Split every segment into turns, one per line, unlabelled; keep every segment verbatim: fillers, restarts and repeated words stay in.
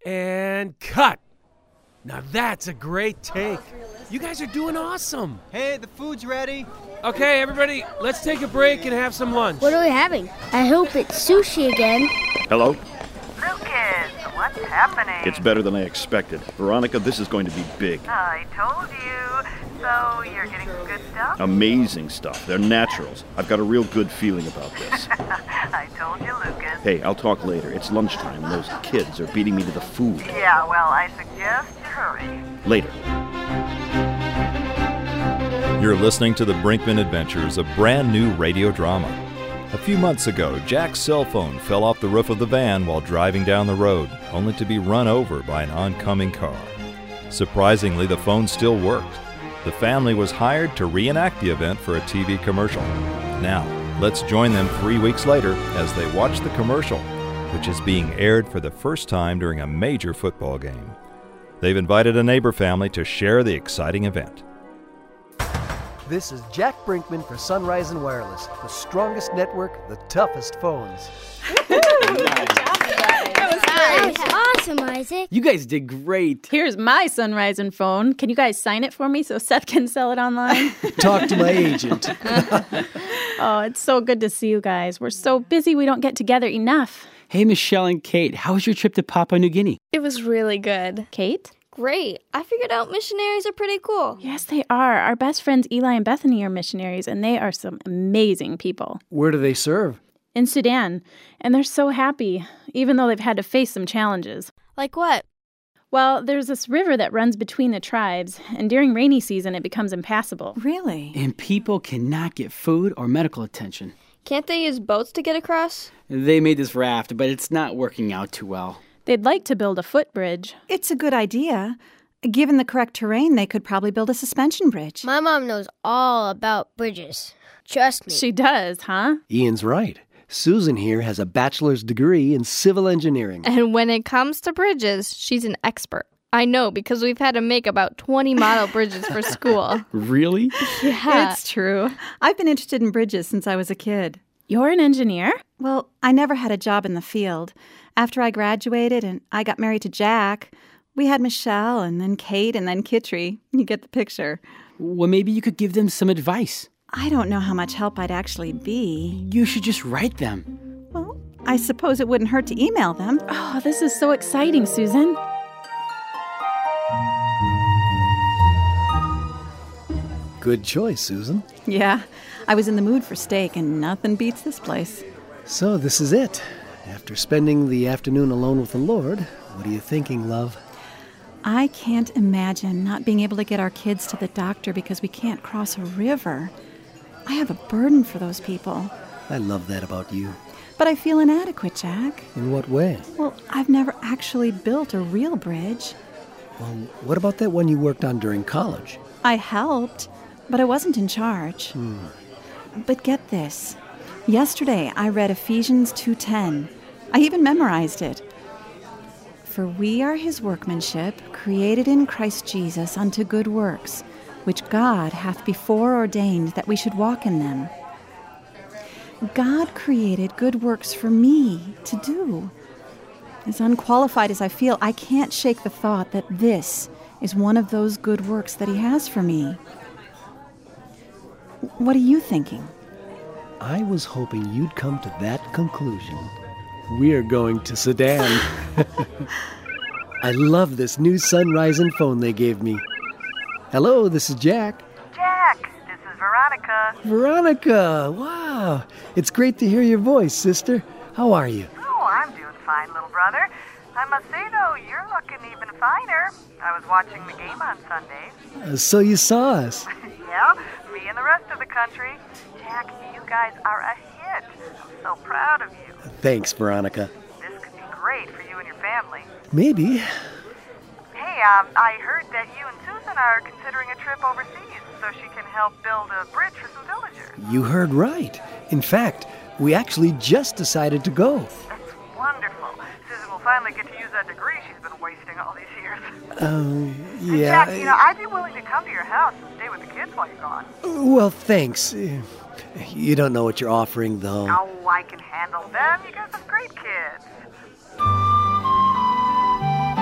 And cut. Now that's a great take. You guys are doing awesome.
Hey, the food's ready.
Okay, everybody, let's take a break and have some lunch.
What are we having? I hope it's sushi again.
Hello?
Lucas, what's happening?
It's better than I expected. Veronica, this is going to be big.
I told you. So, you're getting some good stuff?
Amazing stuff. They're naturals. I've got a real good feeling about this.
I told you, Lucas.
Hey, I'll talk later. It's lunchtime and those kids are beating me to the food.
Yeah, well, I suggest you hurry.
Later.
You're listening to The Brinkman Adventures, a brand new radio drama. A few months ago, Jack's cell phone fell off the roof of the van while driving down the road, only to be run over by an oncoming car. Surprisingly, the phone still worked. The family was hired to reenact the event for a T V commercial. Now, let's join them three weeks later as they watch the commercial, which is being aired for the first time during a major football game. They've invited a neighbor family to share the exciting event.
This is Jack Brinkman for Sunrise and Wireless, the strongest network, the toughest phones.
That was awesome, Isaac.
You guys did great.
Here's my Sunrise and phone. Can you guys sign it for me so Seth can sell it online?
Talk to my agent.
Oh, it's so good to see you guys. We're so busy we don't get together enough.
Hey, Michelle and Kate, how was your trip to Papua New Guinea?
It was really good.
Kate?
Great. I figured out missionaries are pretty cool.
Yes, they are. Our best friends Eli and Bethany are missionaries, and they are some amazing people.
Where do they serve?
In Sudan. And they're so happy, even though they've had to face some challenges.
Like what?
Well, there's this river that runs between the tribes, and during rainy season it becomes impassable.
Really?
And people cannot get food or medical attention.
Can't they use boats to get across?
They made this raft, but it's not working out too well.
They'd like to build a footbridge.
It's a good idea. Given the correct terrain, they could probably build a suspension bridge.
My mom knows all about bridges. Trust me.
She does, huh?
Ian's right. Susan here has a bachelor's degree in civil engineering.
And when it comes to bridges, she's an expert. I know because we've had to make about twenty model bridges for school.
Really?
Yeah.
It's true. I've been interested in bridges since I was a kid.
You're an engineer?
Well, I never had a job in the field. After I graduated and I got married to Jack, we had Michelle and then Kate and then Kitri. You get the picture.
Well, maybe you could give them some advice.
I don't know how much help I'd actually be.
You should just write them.
Well, I suppose it wouldn't hurt to email them.
Oh, this is so exciting, Susan.
Good choice, Susan.
Yeah, I was in the mood for steak, and nothing beats this place.
So this is it. After spending the afternoon alone with the Lord, what are you thinking, love?
I can't imagine not being able to get our kids to the doctor because we can't cross a river. I have a burden for those people.
I love that about you.
But I feel inadequate, Jack.
In what way?
Well, I've never actually built a real bridge.
Well, what about that one you worked on during college?
I helped, but I wasn't in charge.
Hmm.
But get this. Yesterday, I read Ephesians two ten. I even memorized it. For we are his workmanship, created in Christ Jesus unto good works, which God hath before ordained that we should walk in them. God created good works for me to do. As unqualified as I feel, I can't shake the thought that this is one of those good works that he has for me. What are you thinking?
I was hoping you'd come to that conclusion. We're going to Sudan. I love this new Sunrise and phone they gave me. Hello, this is Jack.
Jack, this is Veronica.
Veronica, wow. It's great to hear your voice, sister. How are you?
Oh, I'm doing fine, little brother. I must say, though, you're looking even finer. I was watching the game on Sundays.
Uh, so you saw us.
Yeah, me and the rest of the country. Jack, you guys are a hit. I'm so proud of you.
Thanks, Veronica.
This could be great for you and your family.
Maybe.
Hey, um, I heard that you and Susan are considering a trip overseas so she can help build a bridge for some villagers.
You heard right. In fact, we actually just decided to go.
That's wonderful. Susan will finally get to use that degree she's been wasting all these years.
Um,
And
yeah.
Jack, you know, I'd be willing to come to your house and stay with the kids while you're gone.
Well, thanks. Uh, You don't know what you're offering, though.
Oh, I can handle them. You got some great kids.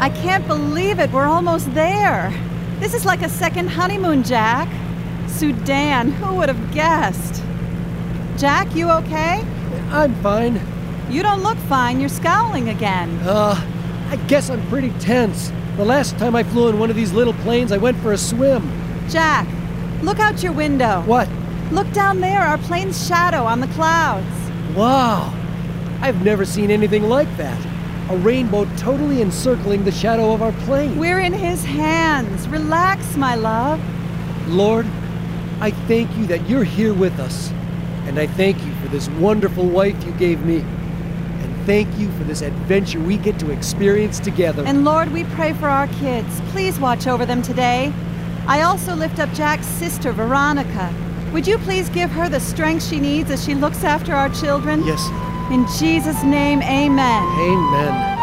I can't believe it. We're almost there. This is like a second honeymoon, Jack. Sudan, who would have guessed? Jack, you okay?
I'm fine.
You don't look fine. You're scowling again.
Uh, I guess I'm pretty tense. The last time I flew in one of these little planes, I went for a swim.
Jack, look out your window.
What?
Look down there, our plane's shadow on the clouds.
Wow. I've never seen anything like that. A rainbow totally encircling the shadow of our plane.
We're in his hands. Relax, my love.
Lord, I thank you that you're here with us. And I thank you for this wonderful wife you gave me. And thank you for this adventure we get to experience together.
And Lord, we pray for our kids. Please watch over them today. I also lift up Jack's sister, Veronica. Would you please give her the strength she needs as she looks after our children?
Yes.
In Jesus' name, amen.
Amen.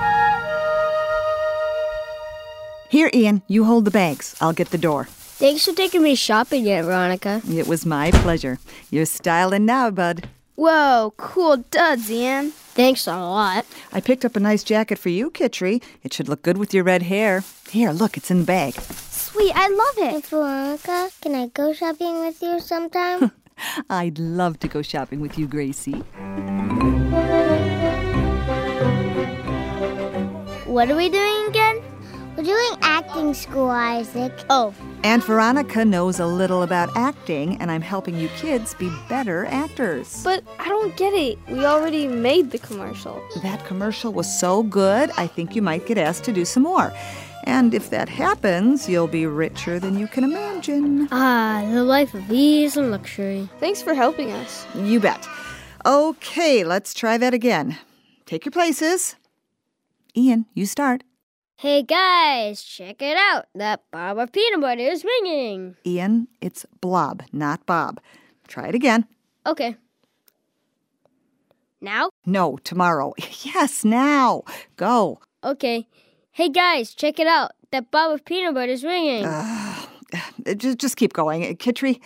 Here, Ian, you hold the bags. I'll get the door.
Thanks for taking me shopping yet, Veronica.
It was my pleasure. You're styling now, bud.
Whoa, cool duds, Ian. Thanks a lot.
I picked up a nice jacket for you, Kitri. It should look good with your red hair. Here, look, it's in the bag.
Sweet, I love it. Hey, Veronica, can I go shopping with you sometime?
I'd love to go shopping with you, Gracie.
What are we doing again? We're doing acting school, Isaac.
Oh.
Aunt Veronica knows a little about acting, and I'm helping you kids be better actors.
But I don't get it. We already made the commercial.
That commercial was so good, I think you might get asked to do some more. And if that happens, you'll be richer than you can imagine.
Ah, the life of ease and luxury.
Thanks for helping us.
You bet. Okay, let's try that again. Take your places. Ian, you start.
Hey guys, check it out. That Bob of peanut butter is ringing.
Ian, it's Blob, not Bob. Try it again.
Okay. Now?
No, tomorrow. Yes, now. Go.
Okay. Hey guys, check it out. That Bob of peanut butter is ringing.
Uh, just, just keep going. Kitri?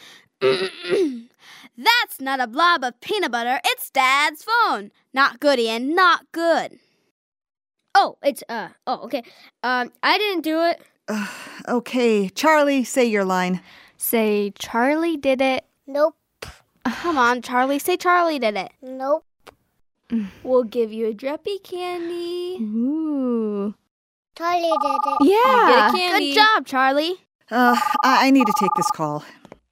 That's not a blob of peanut butter. It's Dad's phone. Not good, Ian. Not good.
Oh, it's, uh, oh, okay. Um, I didn't do it.
Uh, okay, Charlie, say your line.
Say, Charlie did it.
Nope.
Come on, Charlie, say Charlie did it.
Nope.
We'll give you a Drippy candy.
Ooh.
Charlie did it.
Yeah.
Get a candy.
Good job, Charlie.
Uh, I, I need to take this call.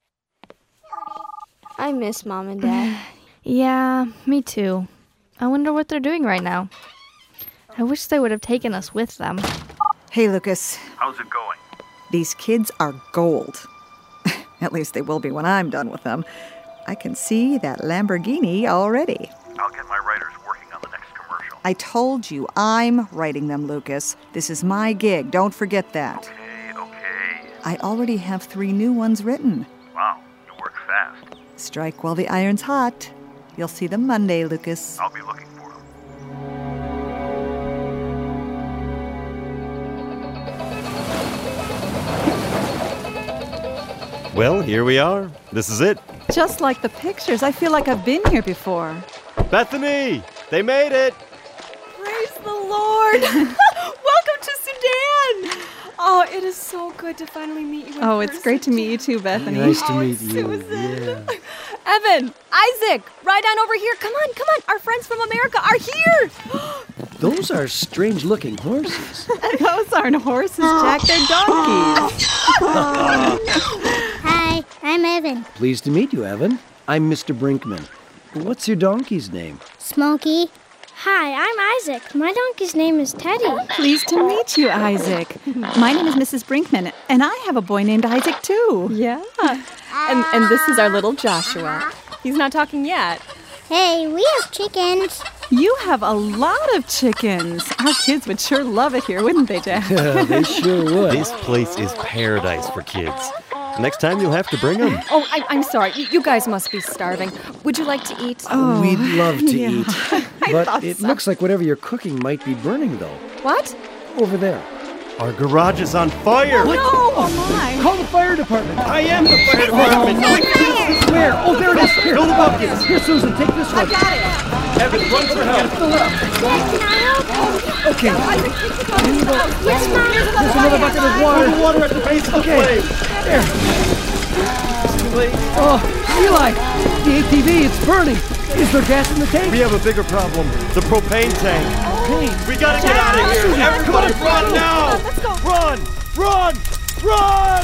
I miss Mom and Dad.
Yeah, me too. I wonder what they're doing right now. I wish they would have taken us with them.
Hey, Lucas.
How's it going?
These kids are gold. At least they will be when I'm done with them. I can see that Lamborghini already.
I'll get my writers working on the next commercial.
I told you, I'm writing them, Lucas. This is my gig. Don't forget that.
Okay, okay.
I already have three new ones written.
Wow, you work fast.
Strike while the iron's hot. You'll see them Monday, Lucas.
I'll be looking for them.
Well, here we are. This is it.
Just like the pictures. I feel like I've been here before.
Bethany! They made it!
Praise the Lord! Welcome to Sudan! Oh, it is so good to finally meet you in
Oh,
person.
it's great to meet you too, Bethany.
Nice to
oh,
meet you.
Susan.
Yeah.
Evan, Isaac, right on over here. Come on, come on. Our friends from America are here.
Those are strange-looking horses.
Those aren't horses, Jack. They're donkeys.
Hi, I'm Evan.
Pleased to meet you, Evan. I'm Mister Brinkman. What's your donkey's name?
Smokey.
Hi, I'm Isaac. My donkey's name is Teddy.
Pleased to meet you, Isaac. My name is Missus Brinkman, and I have a boy named Isaac, too.
Yeah. And, and this is our little Joshua. He's not talking yet.
Hey, we have chickens.
You have a lot of chickens. Our kids would sure love it here, wouldn't they, Jack?
Yeah, they sure would.
This place is paradise for kids. Next time you'll have to bring them.
Oh, I, I'm sorry. You, you guys must be starving. Would you like to eat?
Oh, we'd love to
yeah.
eat. But it so. looks like whatever you're cooking might be burning, though.
What?
Over there.
Our garage is on fire!
Oh, no! Oh, my.
Call the fire department.
I am the fire department!
Where? Oh, there it is. Here,
Fill the buckets.
Here, Susan, take this one.
I got it.
Evan, run for help.
Fill it up.
Dad, can I help?
Okay.
Yes, Mom.
There's another bucket of water.
Pour the water at the base of the
Okay.
flame.
There.
It's too late.
Oh, Eli, the A T V, it's burning. Is there gas in the tank?
We have a bigger problem. The propane tank.
Hey,
We gotta get out of here. Everybody run now.
Let's go.
Run! Run! Run!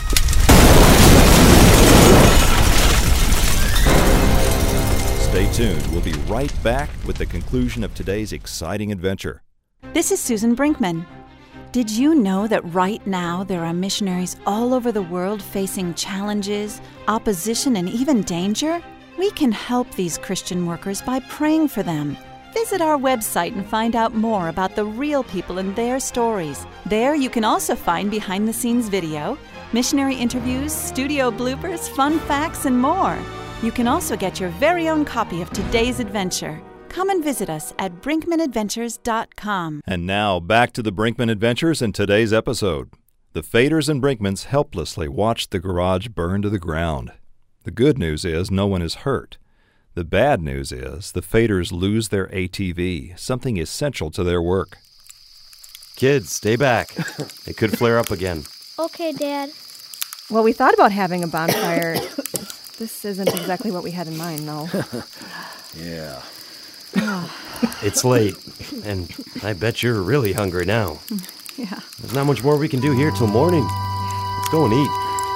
Stay tuned. We'll be right back with the conclusion of today's exciting adventure.
This is Susan Brinkman. Did you know that right now there are missionaries all over the world facing challenges, opposition, and even danger? We can help these Christian workers by praying for them. Visit our website and find out more about the real people and their stories. There you can also find behind-the-scenes video, missionary interviews, studio bloopers, fun facts, and more. You can also get your very own copy of today's adventure. Come and visit us at brinkman adventures dot com.
And now, back to the Brinkman Adventures in today's episode. The Faders and Brinkmans helplessly watched the garage burn to the ground. The good news is no one is hurt. The bad news is the Faders lose their A T V, something essential to their work.
Kids, stay back. It could flare up again.
Okay, Dad.
Well, we thought about having a bonfire. This isn't exactly what we had in mind, though.
Yeah.
It's late, and I bet you're really hungry now.
Yeah.
There's not much more we can do here till morning. Let's go and eat.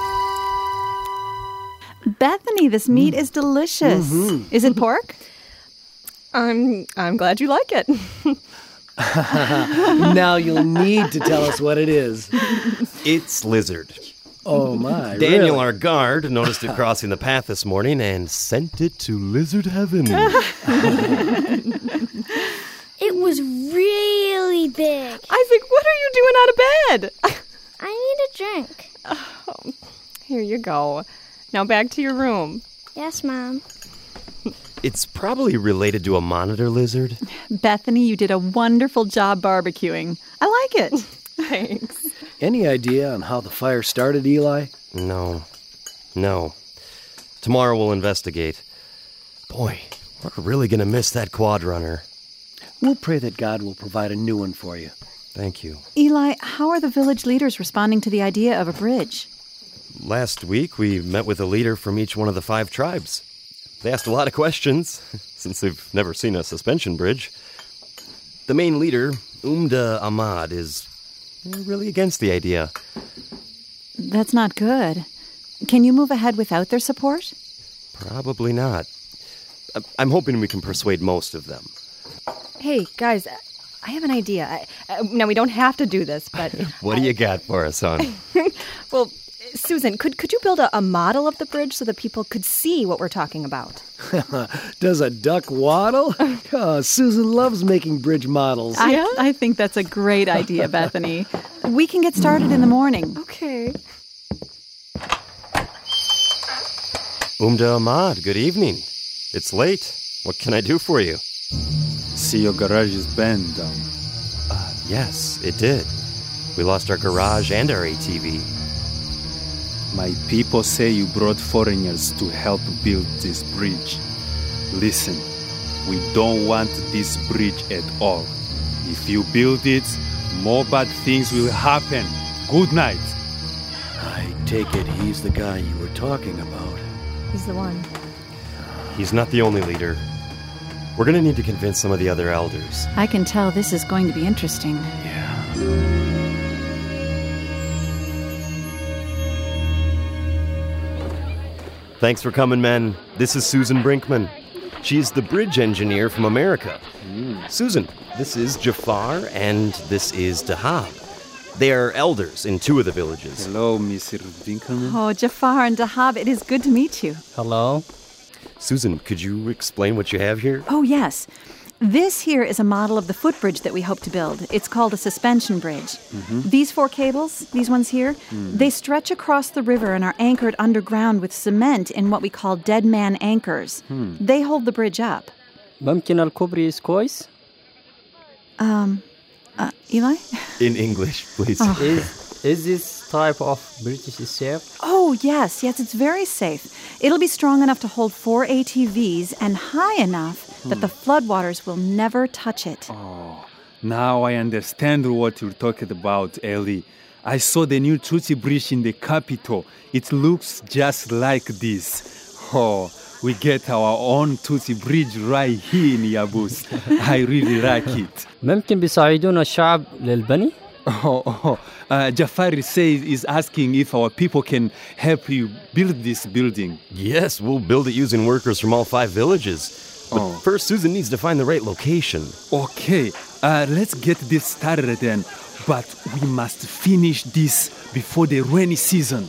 Bethany, this meat is delicious.
Mm-hmm.
Is it pork?
I'm I'm glad you like it.
Now you'll need to tell us what it is.
It's lizard.
Oh, my.
Daniel,
really?
our guard, noticed it crossing the path this morning and sent it to lizard heaven.
It was really big.
Isaac, what are you doing out of bed?
I need a drink.
Oh, here you go. Now back to your room.
Yes, Mom.
It's probably related to a monitor lizard.
Bethany, you did a wonderful job barbecuing. I like it.
Thanks.
Any idea on how the fire started, Eli?
No. No. Tomorrow we'll investigate. Boy, we're really going to miss that quad runner.
We'll pray that God will provide a new one for you.
Thank you.
Eli, how are the village leaders responding to the idea of a bridge?
Last week, we met with a leader from each one of the five tribes. They asked a lot of questions, since they've never seen a suspension bridge. The main leader, Umda Ahmad, is really against the idea.
That's not good. Can you move ahead without their support?
Probably not. I'm hoping we can persuade most of them.
Hey, guys, I have an idea. I, uh, now, we don't have to do this, but...
What do you got for us, son?
Well, Susan, could, could you build a, a model of the bridge so that people could see what we're talking about?
Does a duck waddle? Oh, Susan loves making bridge models.
I, I think that's a great idea, Bethany. We can get started in the morning.
Okay.
Umda Ahmad, good evening. It's late. What can I do for you?
See, your garage is burned down.
Uh, yes, it did. We lost our garage and our A T V.
My people say you brought foreigners to help build this bridge. Listen, we don't want this bridge at all. If you build it, more bad things will happen. Good night.
I take it he's the guy you were talking about.
He's the one.
He's not the only leader. We're going to need to convince some of the other elders.
I can tell this is going to be interesting.
Thanks for coming, men. This is Susan Brinkman. She's the bridge engineer from America. Mm. Susan, this is Jafar, and this is Dahab. They are elders in two of the villages.
Hello, Mister Brinkman.
Oh, Jafar and Dahab, it is good to meet you.
Hello.
Susan, could you explain what you have here?
Oh, yes. This here is a model of the footbridge that we hope to build. It's called a suspension bridge. Mm-hmm. These four cables, these ones here, mm. they stretch across the river and are anchored underground with cement in what we call dead man anchors. Hmm. They hold the bridge up.
ممكن الكوبري كويس?
Um, uh, Eli?
In English, please.
Oh. Is, Is this type of bridge safe?
Oh, yes, yes, it's very safe. It'll be strong enough to hold four A T Vs and high enough
Hmm.
that the floodwaters will never touch it.
Oh, now I understand what you're talking about, Ellie. I saw the new Tutsi Bridge in the capital. It looks just like this. Oh, we get our own Tutsi Bridge right here in Yabus. I really like it.
ممكن بيساعدونا الشعب للبني؟
Oh, oh. Uh, Jafari says is asking if our people can help you build this building.
Yes, we'll build it using workers from all five villages. But
Oh.
first, Susan needs to find the right location.
Okay, uh, let's get this started then. But we must finish this before the rainy season.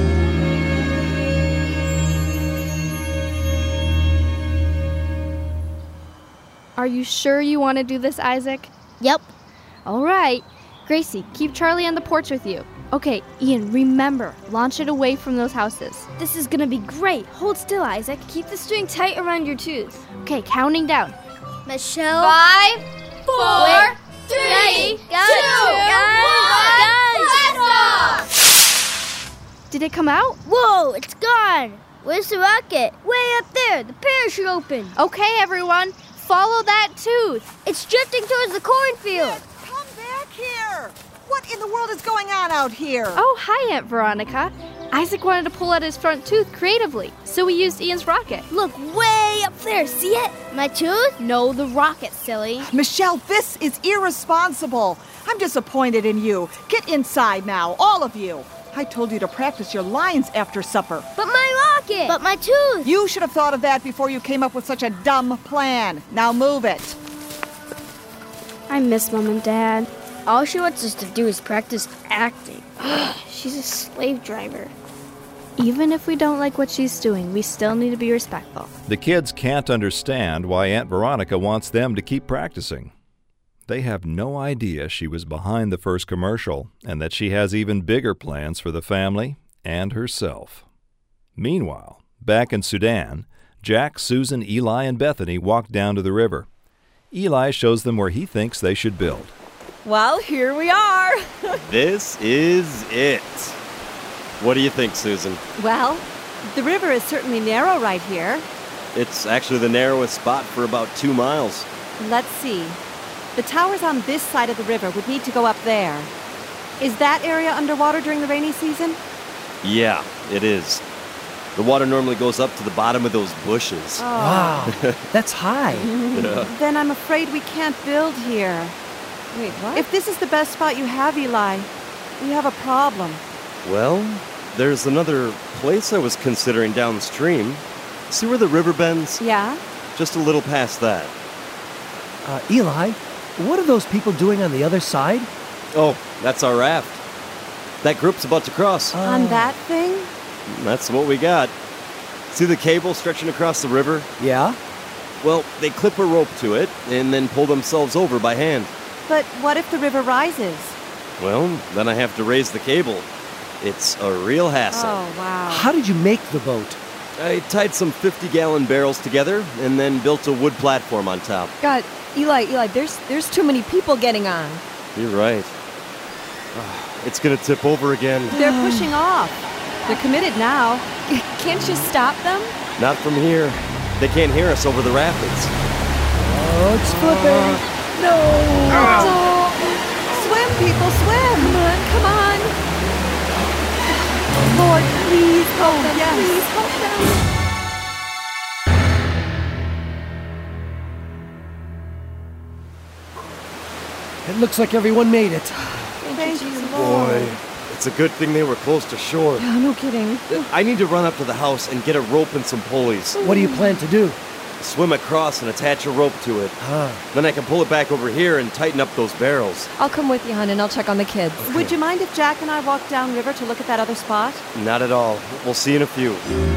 Are you sure you want to do this, Isaac?
Yep.
All right. Gracie, keep Charlie on the porch with you. Okay, Ian, remember, launch it away from those houses.
This is gonna be great. Hold still, Isaac. Keep the string tight around your tooth.
Okay, counting down.
Michelle.
Five, four,
Wait.
three,
Guys,
two,
guys,
one, blast off!
Did it come out?
Whoa, it's gone. Where's the rocket? Way up there. The parachute opened.
Okay, everyone, follow that tooth.
It's drifting towards the cornfield.
Come back here! What in the world is going on out here?
Oh, hi, Aunt Veronica. Isaac wanted to pull out his front tooth creatively, so we used Ian's rocket.
Look way up there. See it? My tooth?
No, the rocket, silly.
Michelle, this is irresponsible. I'm disappointed in you. Get inside now, all of you. I told you to practice your lines after supper.
But my rocket. But my tooth.
You should have thought of that before you came up with such a dumb plan. Now move it.
I miss Mom and Dad. All she wants us to do is practice acting. She's a slave driver.
Even if we don't like what she's doing, we still need to be respectful.
The kids can't understand why Aunt Veronica wants them to keep practicing. They have no idea she was behind the first commercial and that she has even bigger plans for the family and herself. Meanwhile, back in Sudan, Jack, Susan, Eli, and Bethany walk down to the river. Eli shows them where he thinks they should build.
Well, here we are.
This is it. What do you think, Susan?
Well, the river is certainly narrow right here.
It's actually the narrowest spot for about two miles.
Let's see. The towers on this side of the river would need to go up there. Is that area underwater during the rainy season?
Yeah, it is. The water normally goes up to the bottom of those bushes.
Oh.
Wow, that's high.
Yeah.
Then I'm afraid we can't build here. Wait, what? If this is the best spot you have, Eli, we have a problem.
Well, there's another place I was considering downstream. See where the river bends?
Yeah?
Just a little past that.
Uh, Eli, what are those people doing on the other side?
Oh, that's our raft. That group's about to cross.
On that thing?
That's what we got. See the cable stretching across the river?
Yeah?
Well, they clip a rope to it and then pull themselves over by hand.
But what if the river rises?
Well, then I have to raise the cable. It's a real hassle.
Oh, wow.
How did you make the boat?
I tied some fifty-gallon barrels together and then built a wood platform on top.
God, Eli, Eli, there's there's too many people getting on.
You're right. It's gonna tip over again.
They're pushing off. They're committed now. Can't you stop them?
Not from here. They can't hear us over the rapids.
Oh, it's flipping. No!
Oh. Swim, people, swim! Come on, come on. Lord, please help them.
yes.
Please help them.
It looks like everyone made it.
Thank, you,
Boy, it's a good thing they were close to shore.
Yeah, no kidding.
I need to run up to the house and get a rope and some pulleys.
What do you plan to do?
Swim across and attach a rope to it.
Huh.
Then I can pull it back over here and tighten up those barrels.
I'll come with you, hon, and I'll check on the kids. Okay. Would you mind if Jack and I walk downriver to look at that other spot?
Not at all. We'll see in a few.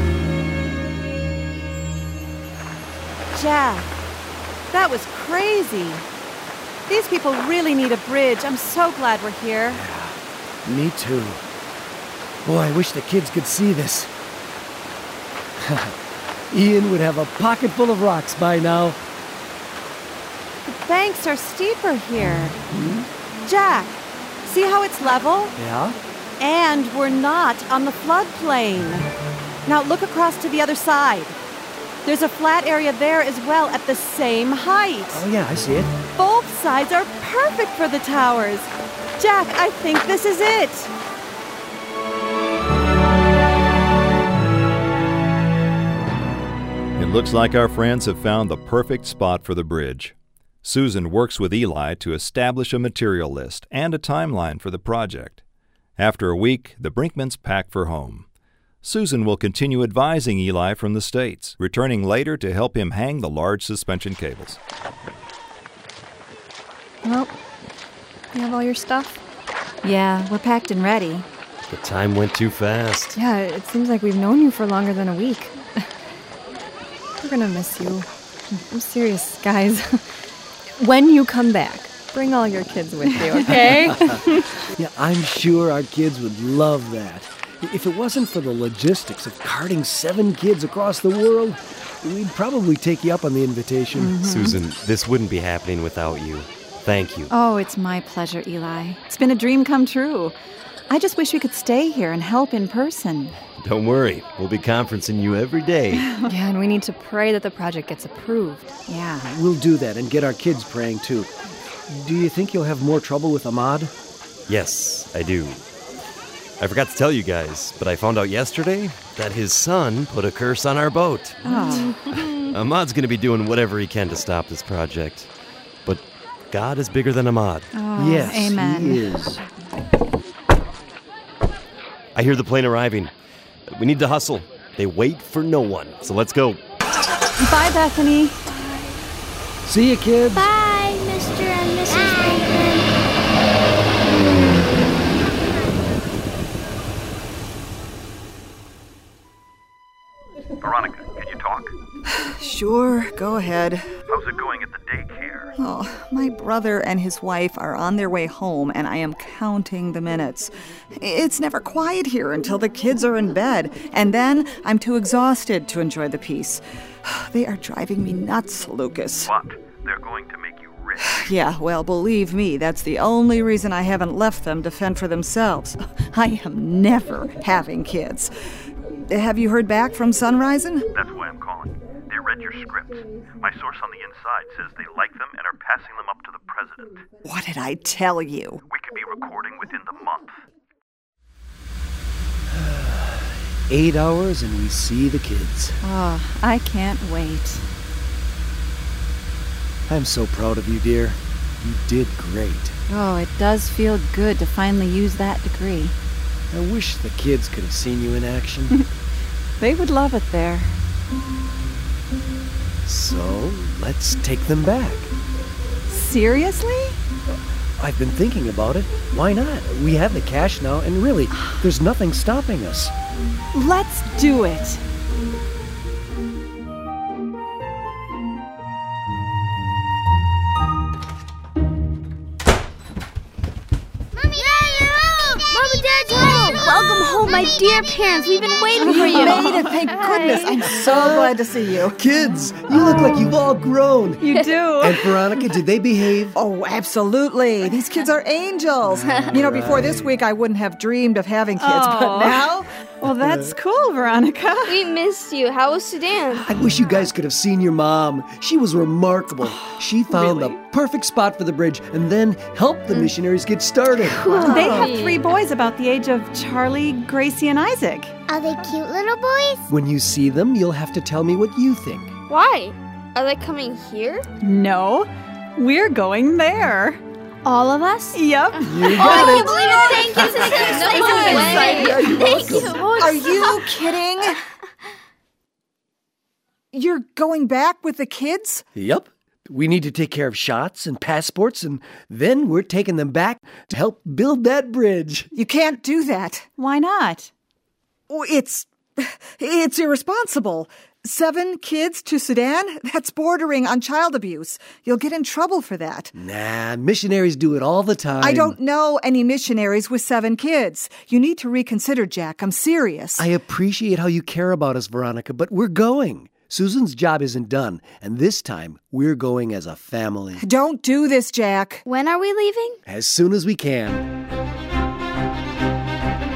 Jack, that was crazy. These people really need a bridge. I'm so glad we're here.
Yeah, me too. Boy, I wish the kids could see this. Ian would have a pocket full of rocks by now.
The banks are steeper here.
Hmm?
Jack, see how it's level?
Yeah?
And we're not on the floodplain. Now look across to the other side. There's a flat area there as well at the same height.
Oh, yeah, I see it.
Both sides are perfect for the towers. Jack, I think this is it.
It looks like our friends have found the perfect spot for the bridge. Susan works with Eli to establish a material list and a timeline for the project. After a week, the Brinkmans pack for home. Susan will continue advising Eli from the States, returning later to help him hang the large suspension cables.
Well, you have all your stuff?
Yeah, we're packed and ready.
The time went too fast.
Yeah, it seems like we've known you for longer than a week. We're gonna miss you. I'm serious, guys. When you come back, bring all your kids with you, okay?
Yeah, I'm sure our kids would love that. If it wasn't for the logistics of carting seven kids across the world, we'd probably take you up on the invitation.
Mm-hmm.
Susan, this wouldn't be happening without you. Thank you.
Oh, it's my pleasure, Eli. It's been a dream come true. I just wish we could stay here and help in person.
Don't worry. We'll be conferencing you every day.
Yeah, and we need to pray that the project gets approved.
Yeah.
We'll do that and get our kids praying, too. Do you think you'll have more trouble with Ahmad?
Yes, I do. I forgot to tell you guys, but I found out yesterday that his son put a curse on our boat.
Oh.
Ahmad's going to be doing whatever he can to stop this project. But God is bigger than Ahmad.
Oh,
yes,
amen.
He is.
I hear the plane arriving. We need to hustle. They wait for no one. So let's go.
Bye, Bethany.
See you, kids.
Bye, Mister and Missus Brinkman.
Veronica, can you talk?
Sure, go ahead.
How's it going at the daycare?
Oh, my brother and his wife are on their way home, and I am counting the minutes. It's never quiet here until the kids are in bed, and then I'm too exhausted to enjoy the peace. They are driving me nuts, Lucas.
But they're going to make you rich.
Yeah, well, believe me, that's the only reason I haven't left them to fend for themselves. I am never having kids. Have you heard back from Sunrising?
That's why I'm calling. They read your scripts. My source on the inside says they like them and are passing them up to the president.
What did I tell you?
We could be recording within the month.
Eight hours and we see the kids.
Oh, I can't wait.
I'm so proud of you, dear. You did great.
Oh, it does feel good to finally use that degree.
I wish the kids could have seen you in action.
They would love it there.
So, let's take them back.
Seriously?
I've been thinking about it. Why not? We have the cash now, and really, there's nothing stopping us.
Let's do it.
Welcome home, my dear parents. We've been waiting for you.
You made it, thank goodness. I'm so glad to see you.
Kids, you look like you've all grown.
You do.
And Veronica, did they behave?
Oh, absolutely. These kids are angels. You know, before this week, I wouldn't have dreamed of having kids,
Oh.
but now...
Well, that's cool, Veronica.
We missed you. How was Sudan?
I wish you guys could have seen your mom. She was remarkable. She found
Really?
the perfect spot for the bridge and then helped the missionaries get started.
They have three boys about the age of Charlie, Gracie, and Isaac.
Are they cute little boys?
When you see them, you'll have to tell me what you think.
Why? Are they coming here?
No, we're going there.
All of us?
Yep.
You got it.
Thank you. This is so exciting.
Yeah, you're
Thank you.
welcome.
Are you kidding? You're going back with the kids?
Yep. We need to take care of shots and passports, and then we're taking them back to help build that bridge.
You can't do that.
Why not?
Oh, It's... it's irresponsible. Seven kids to Sudan? That's bordering on child abuse. You'll get in trouble for that.
Nah, missionaries do it all the time.
I don't know any missionaries with seven kids. You need to reconsider, Jack. I'm serious.
I appreciate how you care about us, Veronica, but we're going. Susan's job isn't done, and this time we're going as a family.
Don't do this, Jack.
When are we leaving?
As soon as we can.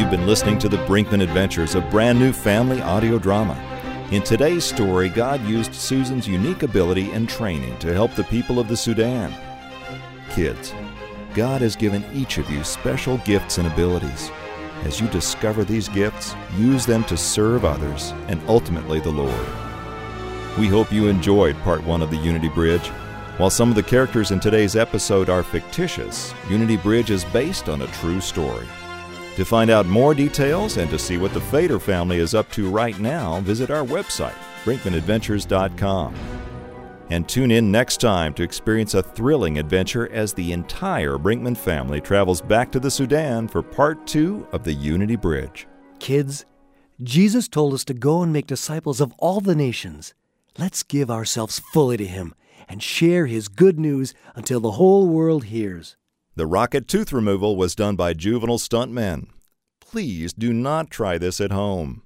You've been listening to the Brinkman Adventures, a brand new family audio drama. In today's story, God used Susan's unique ability and training to help the people of the Sudan. Kids, God has given each of you special gifts and abilities. As you discover these gifts, use them to serve others and ultimately the Lord. We hope you enjoyed part one of the Unity Bridge. While some of the characters in today's episode are fictitious, Unity Bridge is based on a true story. To find out more details and to see what the Fader family is up to right now, visit our website, brinkman adventures dot com. And tune in next time to experience a thrilling adventure as the entire Brinkman family travels back to the Sudan for part two of the Unity Bridge.
Kids, Jesus told us to go and make disciples of all the nations. Let's give ourselves fully to Him and share His good news until the whole world hears.
The rocket tooth removal was done by juvenile stuntmen. Please do not try this at home.